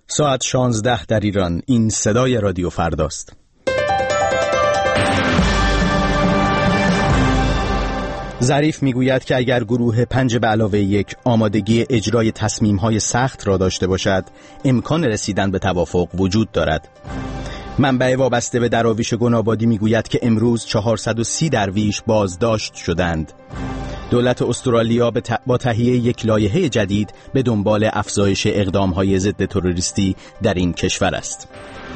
ساعت 16 در ایران. این صدای رادیو فرداست. ظریف میگوید که اگر گروه 5+1 آمادگی اجرای تصمیم‌های سخت را داشته باشد، امکان رسیدن به توافق وجود دارد. منبع وابسته به دراویش گنابادی میگوید که امروز 430 درویش بازداشت شدند. دولت استرالیا با تهیه یک لایحه جدید به دنبال افزایش اقدام‌های ضد تروریستی در این کشور است.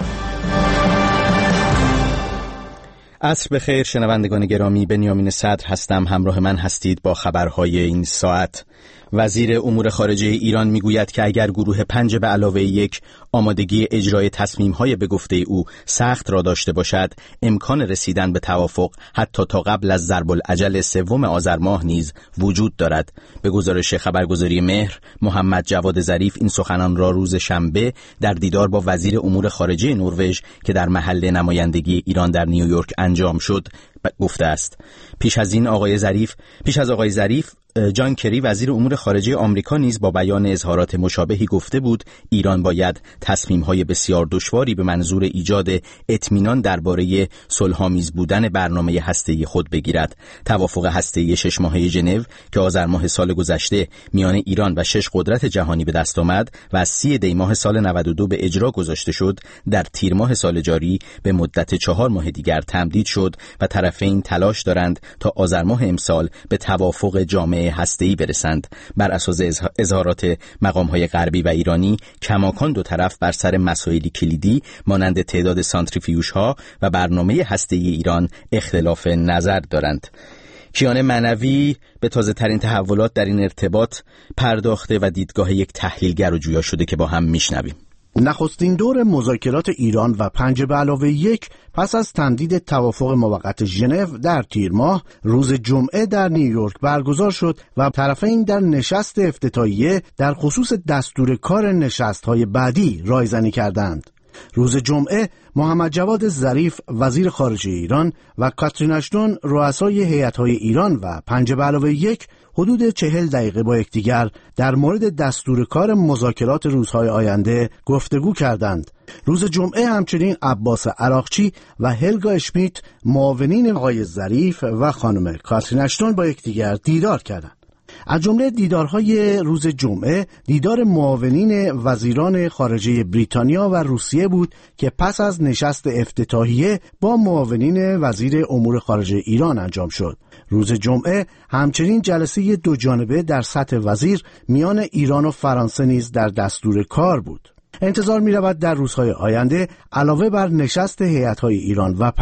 عصر بخیر شنوندگان گرامی، بنیامین صدر هستم. همراه من هستید با خبرهای این ساعت. وزیر امور خارجه ایران میگوید که اگر گروه 5+1 آمادگی اجرای تصمیم‌های به گفته او سخت را داشته باشد، امکان رسیدن به توافق حتی تا قبل از ضرب الاجل 3 آذر ماه نیز وجود دارد. به گزارش خبرگزاری مهر، محمد جواد ظریف این سخنان را روز شنبه در دیدار با وزیر امور خارجه نروژ که در محل نمایندگی ایران در نیویورک انجام شد گفته است. پیش از آقای ظریف جان کری وزیر امور خارجه آمریکا نیز با بیان اظهارات مشابهی گفته بود ایران باید تصمیم‌های بسیار دشواری به منظور ایجاد اطمینان درباره صلح‌آمیز بودن برنامه هسته‌ای خود بگیرد. توافق هسته‌ای 6 ماهه ژنو که آذر ماه سال گذشته میان ایران و 6 قدرت جهانی به دست آمد و از 30 دی ماه سال 92 به اجرا گذاشته شد، در تیر ماه سال جاری به مدت 4 ماه دیگر تمدید شد و طرفین تلاش دارند تا آذر ماه امسال به توافق جامع هسته‌ای برسند. بر اساس اظهارات مقام‌های غربی و ایرانی، کماکان دو طرف بر سر مسائلی کلیدی مانند تعداد سانتریفیوژها و برنامه هسته‌ای ایران اختلاف نظر دارند. کیان معنوی به تازه‌ترین تحولات در این ارتباط پرداخته و دیدگاه یک تحلیلگر و جویا شده که با هم میشنویم. نخستین دور مذاکرات ایران و 5+1 پس از تمدید توافق موقت ژنو در تیر ماه روز جمعه در نیویورک برگزار شد و طرفین در نشست افتتاحیه در خصوص دستور کار نشست‌های بعدی رایزنی کردند. روز جمعه محمد جواد ظریف وزیر خارجه ایران و کاترین اشتون رؤسای هیئت‌های ایران و 5+1 حدود 40 دقیقه با یکدیگر در مورد دستور کار مذاکرات روزهای آینده گفتگو کردند. روز جمعه همچنین عباس عراقچی و هلگا اشمیت معاونین آقای ظریف و خانم کاترین اشتون با یکدیگر دیدار کردند. از جمله دیدارهای روز جمعه دیدار معاونین وزیران خارجه بریتانیا و روسیه بود که پس از نشست افتتاحیه با معاونین وزیر امور خارجه ایران انجام شد. روز جمعه همچنین جلسه دو جانبه در سطح وزیر میان ایران و فرانسه نیز در دستور کار بود. انتظار می رود در روزهای آینده علاوه بر نشست هیئت‌های ایران و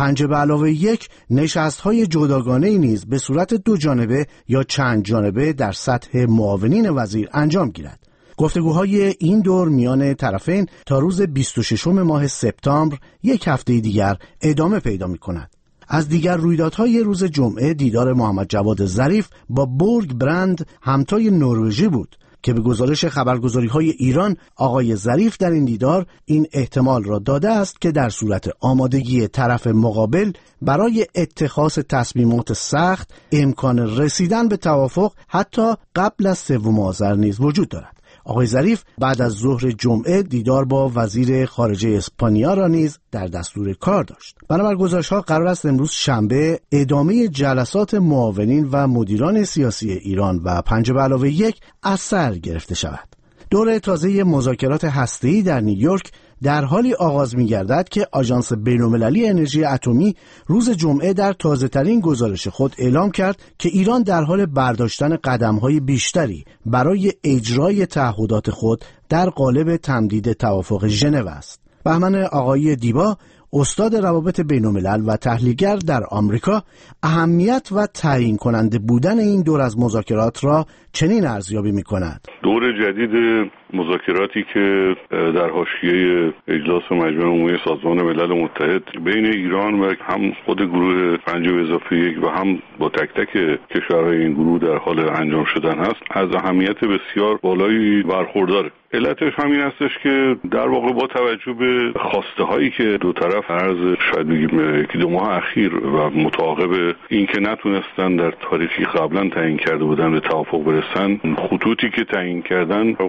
5+1 نشست‌های جداگانه‌ای نیز به صورت دو جانبه یا چند جانبه در سطح معاونین وزیر انجام گیرد. گفتگوهای این دور میان طرفین تا روز 26 ماه سپتامبر، یک هفته دیگر ادامه پیدا می کند. از دیگر رویدادهای روز جمعه دیدار محمد جواد ظریف با بورگ برند همتای نروژی بود که به گزارش خبرگزاری‌های ایران آقای ظریف در این دیدار این احتمال را داده است که در صورت آمادگی طرف مقابل برای اتخاذ تصمیمات سخت امکان رسیدن به توافق حتی قبل از 3 آذر نیز وجود دارد. آقای ظریف بعد از ظهر جمعه دیدار با وزیر خارجه اسپانیا را نیز در دستور کار داشت. بنابر گزارش‌ها قرار است امروز شنبه ادامه جلسات معاونین و مدیران سیاسی ایران و 5+1 از سر گرفته شود. دور تازه مذاکرات هسته‌ای در نیویورک در حالی آغاز می‌گردد که آژانس بین‌المللی انرژی اتمی روز جمعه در تازه‌ترین گزارش خود اعلام کرد که ایران در حال برداشتن قدم‌های بیشتری برای اجرای تعهدات خود در قالب تمدید توافق ژنو است. بهمن آقایی دیبا، استاد روابط بین‌الملل و تحلیلگر در آمریکا، اهمیت و تعیین کننده بودن این دور از مذاکرات را چنین ارزیابی می‌کند. دور جدید مذاکراتی که در حاشیه اجلاس مجمع عمومی سازمان ملل متحد بین ایران و هم خود گروه 5+1 و هم با تک تک کشورهای این گروه در حال انجام شدن هست، از اهمیت بسیار بالایی برخورداره. علتش همین هستش که در واقع با توجه به خواسته هایی که دو طرف عرض شاید بگیم که 2 ماه اخیر و متعاقب این که نتونستن در تاریخی قبلا تعیین کرده بودن به توافق برسن، خطوطی که تعیین کردن با هم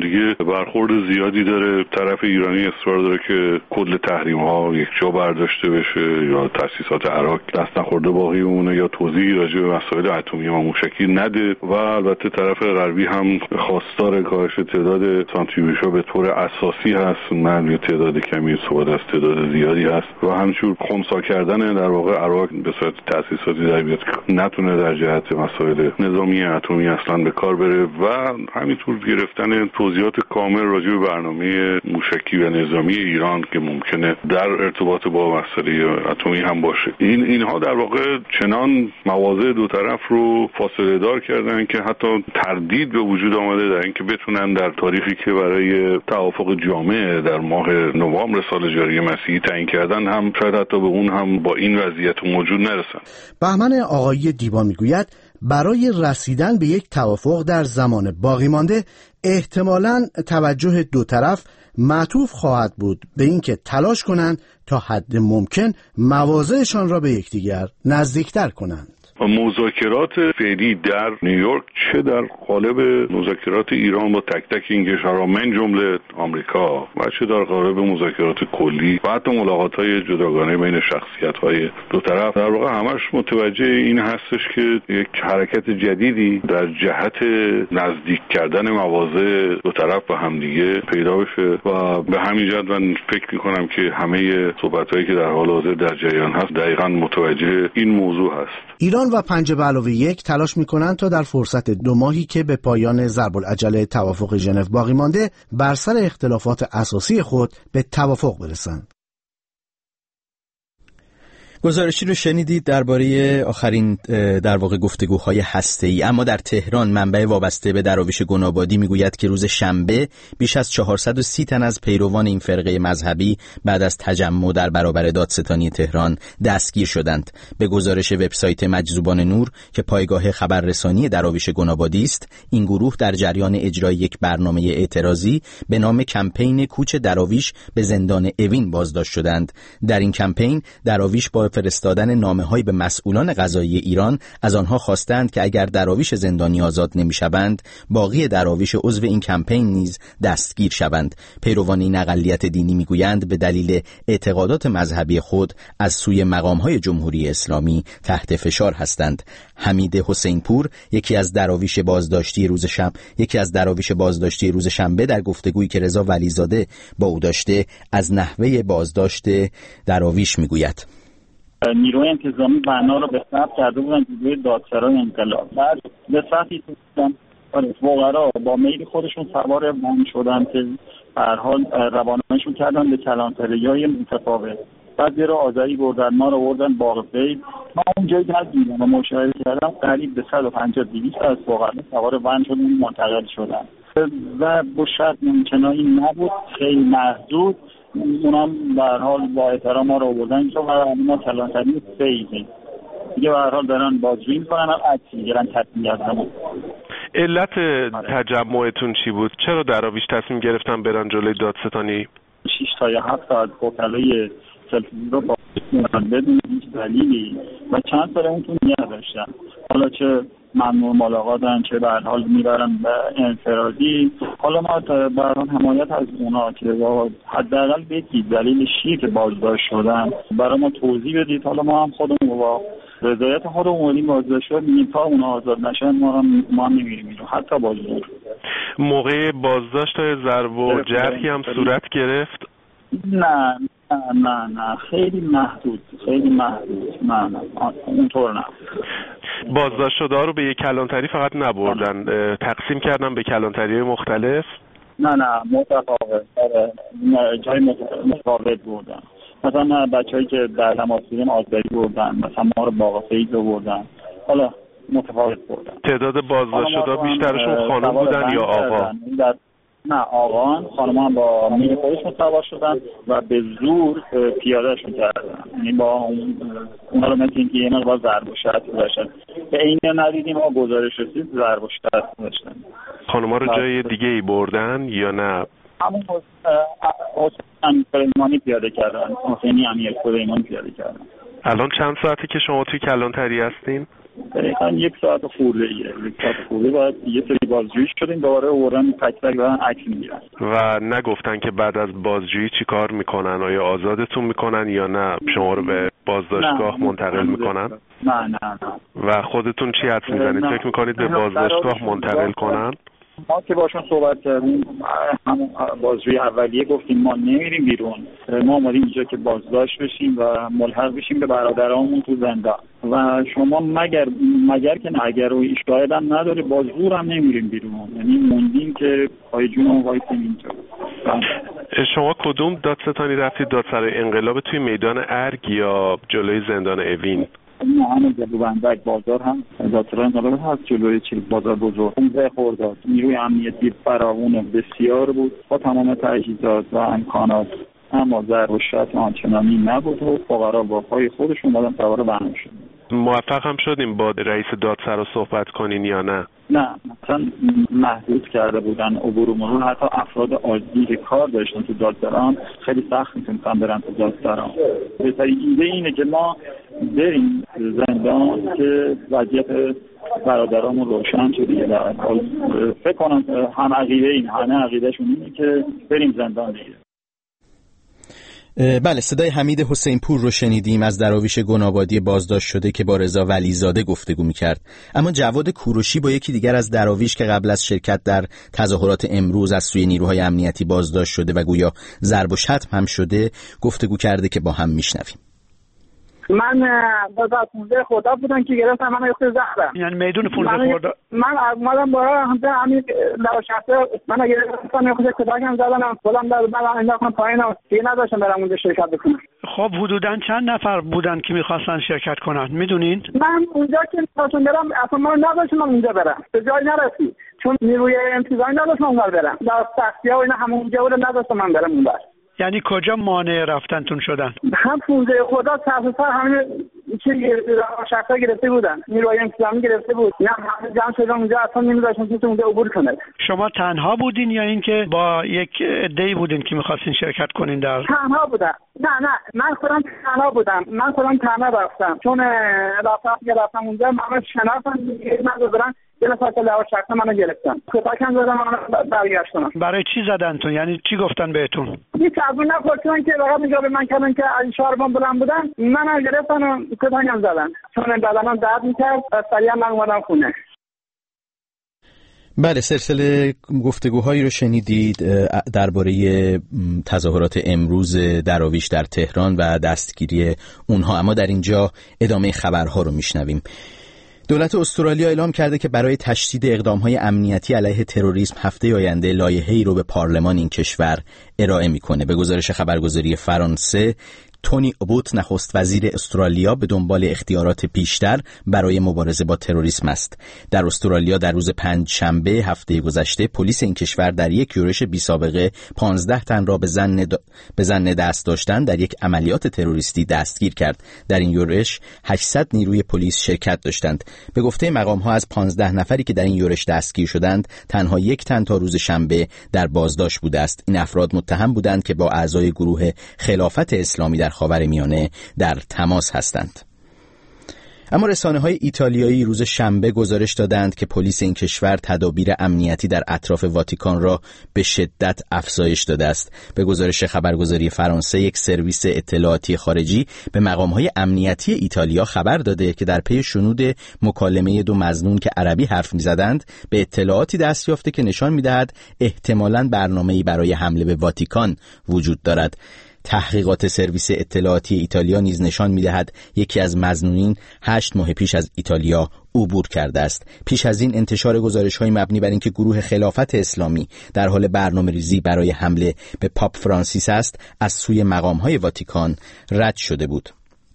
دیگه برخورد زیادی داره. طرف ایرانی اصرار داره که کل تحریم‌ها یک جا برداشته بشه یا تأسیسات عراق دست نخورده باقی بمونه یا توضیحی راجع به مسائل اتمی و موشکی نده و البته طرف غربی هم خواستار کاهش تعداد سانتریفیوژها به طور اساسی هست، نه تعداد کمی صحبت از تعداد زیادی هست و همچنین خنثی کردن در واقع عراق به صورت تأسیساتی در بیاد نتونه در جهت مسائل نظامی اتمی اصلا به کار بره و همینطور گرفتن توضیحات کامل راجع به برنامه موشکی و نظامی ایران که ممکنه در ارتباط با مسئله اتمی هم باشه. اینها در واقع چنان مواضع دو طرف رو فاصله دار کردن که حتی تردید به وجود آمده در اینکه بتونن در تاریخی که برای توافق جامع در ماه نوامبر سال جاری مسیحی تعیین کردن هم شاید حتی به اون هم با این وضعیت موجود نرسن. بهمن آقایی دیبا میگوید برای رسیدن به یک توافق در زمان باقی مانده احتمالاً توجه دو طرف معطوف خواهد بود به اینکه تلاش کنند تا حد ممکن مواضعشان را به یکدیگر نزدیکتر کنند. مذاکرات فعلی در نیویورک چه در قالب مذاکرات ایران با تک تک این کشورها من جمله آمریکا و چه در قالب مذاکرات کلی و حتی ملاقات‌های جداگانه بین شخصیت‌های دو طرف در واقع همش متوجه این هستش که یک حرکت جدیدی در جهت نزدیک کردن مواضع دو طرف به همدیگه پیدا بشه و به همین جهت من فکر می‌کنم که همه صحبت‌هایی که در حال حاضر در جریان هست دقیقاً متوجه این موضوع هست. ایران و 5+1 تلاش می‌کنند تا در فرصت 2 ماهی که به پایان ضرب العجله توافق ژنو باقی مانده بر سر اختلافات اساسی خود به توافق برسند. گزارشی رو شنیدید درباره آخرین در واقع گفتگوهای هسته‌ای. اما در تهران منبع وابسته به دراویش گنابادی میگوید که روز شنبه بیش از 430 تن از پیروان این فرقه مذهبی بعد از تجمع در برابر دادستانی تهران دستگیر شدند. به گزارش وبسایت مجذوبان نور که پایگاه خبررسانی دراویش گنابادی است، این گروه در جریان اجرای یک برنامه اعتراضی به نام کمپین کوچ دراویش به زندان اوین بازداشت شدند. در این کمپین دراویش با فرستادن نامه‌های به مسئولان قضایی ایران از آنها خواستند که اگر دراویش زندانی آزاد نمی‌شوند، باقی دراویش عضو این کمپین نیز دستگیر شوند. پیروان این اقلیت دینی میگویند به دلیل اعتقادات مذهبی خود از سوی مقام‌های جمهوری اسلامی تحت فشار هستند. حمید حسینپور یکی از دراویش بازداشتی روز شنبه در گفتگویی که رضا ولیزاده با او داشته از نحوه بازداشت دراویش میگوید. نیروی انتظامی بنا رو به ثبت کرده بودن جلوی دادسرای انقلاب. بعد به صفی فقرا با میل خودشون سوار وان شدن که به هر حال روانه‌شون کردن به کلانتری‌های متفاوت. بعد رو آذری بردن، ما رو بردن باغ‌فید. ما اونجایی که دیدم و مشاهده کردم قریب به 150-200 از فقرا سوار وان شدن منتقل شدن و با شرط ممکنایی نبود، خیلی محدود. اونم به هر حال با احترام ما رو آوردن که ما کلانتری سیدیم دیگه به هر حال دارن بازجویی میکنن، هم عکس میگیرن تصمیم گرفتن. علت تجمعتون چی بود؟ چرا دراویش تصمیم گرفتن برن جلوی دادستانی؟ 6 تا 7 ساعت وکلای سلفی رو با بدون هیچ دلیلی و چند سال اونتون نگه داشتن. حالا چه ممنوع ملاقاتن چه به هر حال میبرن به انفرادی. حالا ما به هر حال حمایت از اونا که حداقل بگید دلیل چیه که بازداشت شدن برای ما توضیح بدید. حالا ما هم خودمون با رضایت خودمون اومدیم بازداشت شدیم تا اونا آزاد نشن ما هم نمیریم بیرون حتی بازداشت. موقع بازداشت ضرب و جرحی هم صورت گرفت؟ نه خیلی محدود نه اونطور نه. بازداشت شده رو به یک کلانتری فقط نبردن، تقسیم کردن به کلانتری‌های مختلف؟ نه متفاوت، جای متفاوت بردن. مثلا بچه‌ای که در تماس بودیم آذری بردن، مثلا ما رو باغ‌فید بردن، حالا متفاوت بردن. تعداد بازداشت شده بیشترشون خانم بودن یا آقا؟ نه آقان، خانم هم با میل خودشون سوار شدن و به زور پیادهشون کردن. یعنی با اونا رو مثل اینکه یه مقدار ضرب و شتم داشتن. به این ندیدیم ما گزارش رسید ضرب و شتم داشتن. خانم ها رو جای دیگه ای بردن یا نه؟ همون حسین سلیمانی پیاده کردن، حسینی امیر سلیمانی پیاده کردن. الان چند ساعته که شما توی کلانتری هستین؟ دقیقاً 1 ساعت خورده باید یه سری بازجویی شدیم، دوباره آوردن تک تک دارن عکس میگیرن. و نگفتن که بعد از بازجویی چی کار میکنن؟ آیا آزادتون میکنن یا نه شما رو به بازداشتگاه منتقل میکنن؟ نه. و خودتون چی حدس میزنید؟ فکر میکنید به بازداشتگاه منتقل کنن؟ ما که باشون صحبت کردیم، همون بازجویی اولیه گفتیم ما نمیریم بیرون، ما اومدیم اینجا که بازداشت بشیم و ملحق بشیم به برادرامون تو زندان و شما مگر که نه، اگر روی شاهد هم نداره با زور هم نمیریم بیرون، یعنی موندیم که پای جون وایسیم اینجا. شما کدوم دادستانی رفتید؟ دادسرای انقلاب توی میدان ارگ یا جلوی زندان اوین؟ همه جلوبندک بازار هم دادسرای انقلاب هست، جلوی بازار بزرگ اون خرداد. نیروی امنیتی فراوان بسیار بود با تمام تجهیزات و امکانات، اما ضرب و شتم آنچنانی نبود و فقرا با پای خودشون اومدن سوار بهانه شدن. موفق هم شدیم با رئیس دادسرا صحبت کنین یا نه؟ نه، مثلا محدود کرده بودن عبور و مرور، حتی افراد عادی که کار داشتن تو دادسرا خیلی سخت میتونستن برن تو دادسرا. بهترین ایده اینه که ما بریم زندان که وضعیت برادرامون روشن شده. فکر کنم همه عقیدهشون اینه که بریم زندان دیگه. بله، صدای حمید حسین پور رو شنیدیم از دراویش گنابادی بازداشت شده که با رضا ولیزاده گفتگو می‌کرد. اما جواد کوروشی با یکی دیگر از دراویش که قبل از شرکت در تظاهرات امروز از سوی نیروهای امنیتی بازداشت شده و گویا ضرب و شتم هم شده گفتگو کرده که با هم میشنویم. من با پونزه خدا بودم که گرفتم منو یخت زهرم، یعنی میدون پونزه خدا. من اومدم با همین لواشفته منو گرفتم یخت کتاکم زدنم خودم در من انداختم پایینم که نداشتم برم اونجا شرکت بکنم. خب حدوداً چند نفر بودن که میخواستن شرکت کنن میدونین؟ من اونجا که میخواستم برم اصلا من نداشتم اونجا برم، به جای نرسید چون نیروی انتظامی نداشتم اونجا برم، در سختی‌ها و اینا همونجا بود نداشتم من برم اونجا. یعنی کجا مانع رفتنتون شدن؟ هم پونزه خدا سر همین چیزی شخصا گرفته بودن، نیروی انتظامی گرفته بود، نه همه جمع شدن اونجا، اصلا نمیذاشتن که اونجا عبور کنه. شما تنها بودین یا اینکه با یک عده‌ای بودین که می‌خواستین شرکت کنین در؟ تنها بودم. نه من خودم تنها بودم، من خودم تنها رفتم چون رفتم اونجا همه شناختن ندادن، یه نفر لواش شخصا منو گرفتن کتاکم زدن منو برگشتن. برای چی زدنتون؟ یعنی چی گفتن بهتون؟ هیچ از اون نپرسیدن که فقط اینجا به من کردن که از شاربان بلند بودن منو گرفتن و کتاکم زدن چون بدنم درد میکرد و سریعا من اومدم خونه. بله، سلسله گفتگوهایی رو شنیدید درباره تظاهرات امروز دراویش در تهران و دستگیری اونها، اما در اینجا ادامه خبرها رو میشنویم. دولت استرالیا اعلام کرده که برای تشدید اقدام‌های امنیتی علیه تروریسم هفته آینده لایحه‌ای رو به پارلمان این کشور ارائه می‌کنه. به گزارش خبرگزاری فرانسه، تونی ابوت نخست وزیر استرالیا به دنبال اختیارات بیشتر برای مبارزه با تروریسم است. در استرالیا در روز پنجشنبه هفته گذشته پلیس این کشور در یک یورش بی سابقه 15 تن را به ظن دست داشتن در یک عملیات تروریستی دستگیر کرد. در این یورش 800 نیروی پلیس شرکت داشتند. به گفته مقام‌ها از 15 نفری که در این یورش دستگیر شدند تنها یک تن تا روز شنبه در بازداشت بوده است. این افراد متهم بودند که با اعضای گروه خلافت اسلامی در خاورمیانه در تماس هستند. اما رسانه‌های ایتالیایی روز شنبه گزارش دادند که پلیس این کشور تدابیر امنیتی در اطراف واتیکان را به شدت افزایش داده است. به گزارش خبرگزاری فرانسه، یک سرویس اطلاعاتی خارجی به مقام‌های امنیتی ایتالیا خبر داده که در پی شنود مکالمه دو مظنون که عربی حرف می‌زدند به اطلاعاتی دست یافته که نشان می‌دهد احتمالاً برنامه‌ای برای حمله به واتیکان وجود دارد. تحقیقات سرویس اطلاعاتی ایتالیا نیز نشان می‌دهد یکی از مظنونین 8 ماه پیش از ایتالیا عبور کرده است. پیش از این انتشار گزارش‌های مبنی بر اینکه گروه خلافت اسلامی در حال برنامه‌ریزی برای حمله به پاپ فرانسیس است از سوی مقام‌های واتیکان رد شده بود.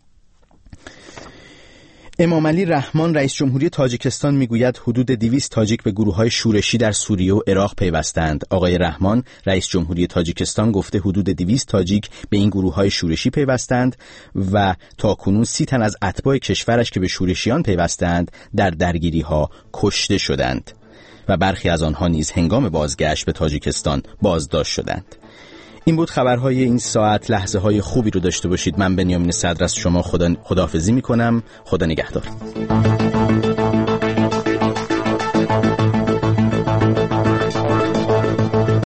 امام علی رحمان رئیس جمهوری تاجیکستان میگوید حدود 200 تاجیک به گروه‌های شورشی در سوریه و عراق پیوستند. آقای رحمان رئیس جمهوری تاجیکستان گفته حدود 200 تاجیک به این گروه‌های شورشی پیوستند و تاکنون 30 تن از اتباع کشورش که به شورشیان پیوستند در درگیری‌ها کشته شدند و برخی از آنها نیز هنگام بازگشت به تاجیکستان بازداشت شدند. این بود خبرهای این ساعت. لحظه های خوبی رو داشته باشید. من بنیامین صدر از شما خداحافظی میکنم. خدا نگهدار.